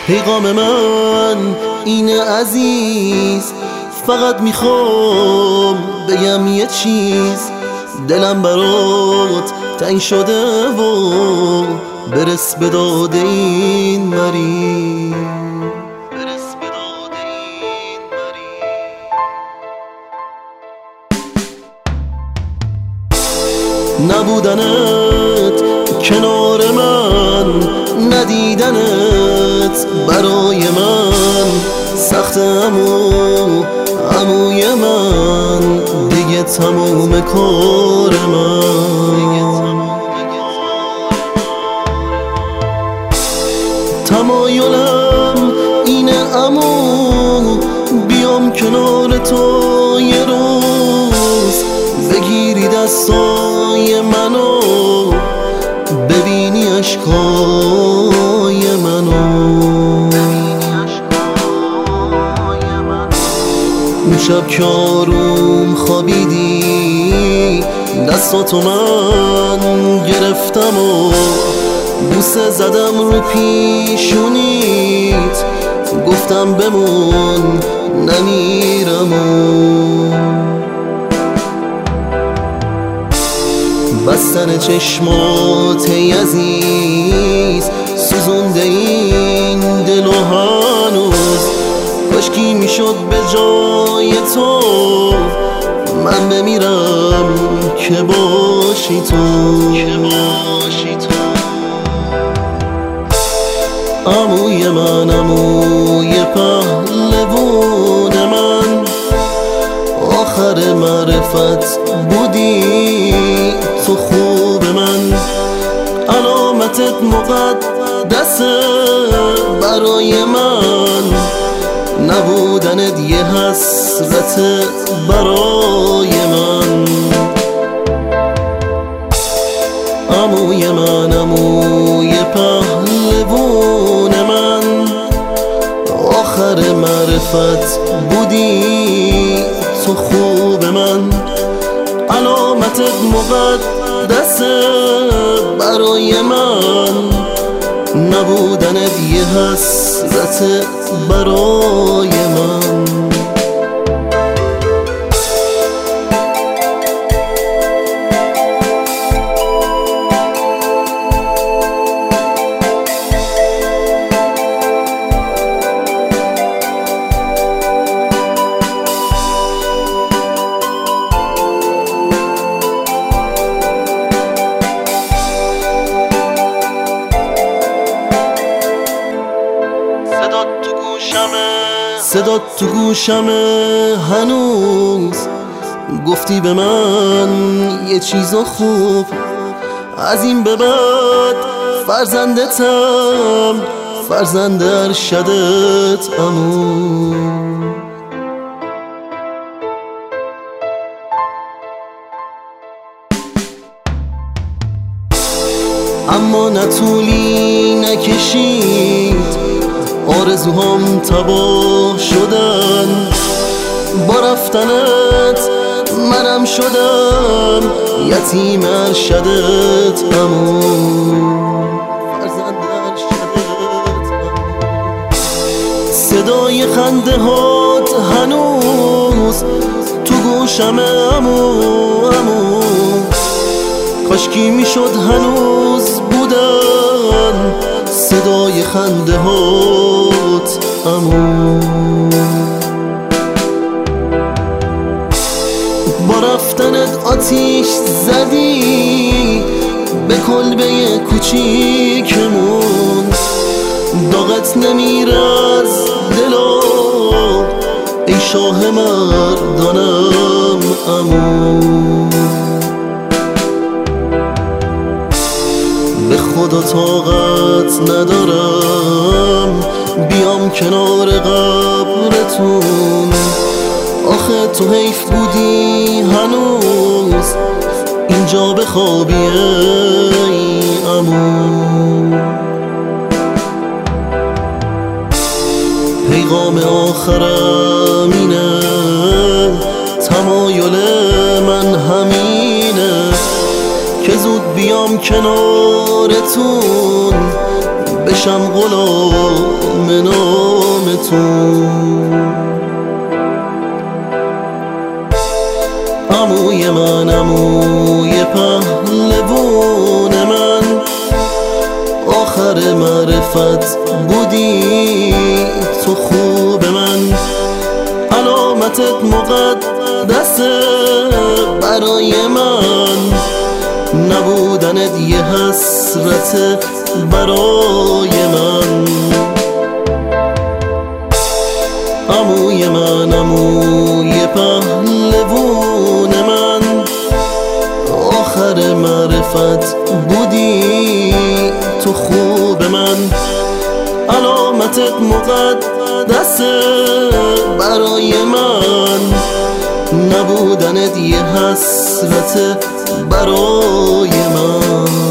پیغام من اینه عزیز، فقط میخوام بگم یه چیز. دلم برات تنگ شده و برس به داد این مریض. نبودنت کنار من، ندیدنت برای من سخت. عموی من دیگه تموم کار من. تمایلم اینه عمو، بیام کنار تو یه روز، بگیری دستای منو، ببینی اشکای منو. اون شب که آروم خوابیدی، دستاتو من گرفتم و بوسه زدم رو پیشونیت، گفتم بمون نمیرم. بستن چشمات ای عزیز سوزونده این دل و هنوز، کاشکی میشد به جای تو من بمیرم که باشی تو. عموی من، عموی پهلوون من، آخر معرفت بودی تو خوب من. علامتت مقدسه برای من، نبودنت یه حسرت برای من. عموی من، عموی پهلوون من، آخر معرفت بودی تو خوب من. علامتت مقدسه برای من، نبودنت یه حسرت برای من. صدات تو گوشمه هنوز، گفتی به من یه چیز خوب. از این به بعد فرزندتم، فرزند ارشدت عمو. اما نه طولی نکشید، آرزوهام تباه شدن. با رفتنت منم شدم یتیم ارشدت عمو. صدای خنده هات هنوز تو گوشمه عمو. کاشکی میشد هنوز بودن صدای خنده هات عمو. با رفتنت آتیش زدی به کلبه کوچیکمون، داغت نمیره از دلا ای شاه مردانم عمو. به خدا طاقت ندارم بیام کنار قبرتون، آخه تو حیف بودی هنوز اینجا بخوابی ای عمو. پیغام آخرم اینه، تمایل من همینه که زود بیام کنارتون، به میشم غلام نامتون. عموی من، عموی پهلوون من، آخر معرفت بودی تو خوب من. علامتت مقدسه برای من، نبودنت یه حسرت برای من. عموی من، عموی پهلوون من، آخر معرفت بودی تو خوب من. علامتت مقدسه برای من، نبودنت یه حسرت برای من.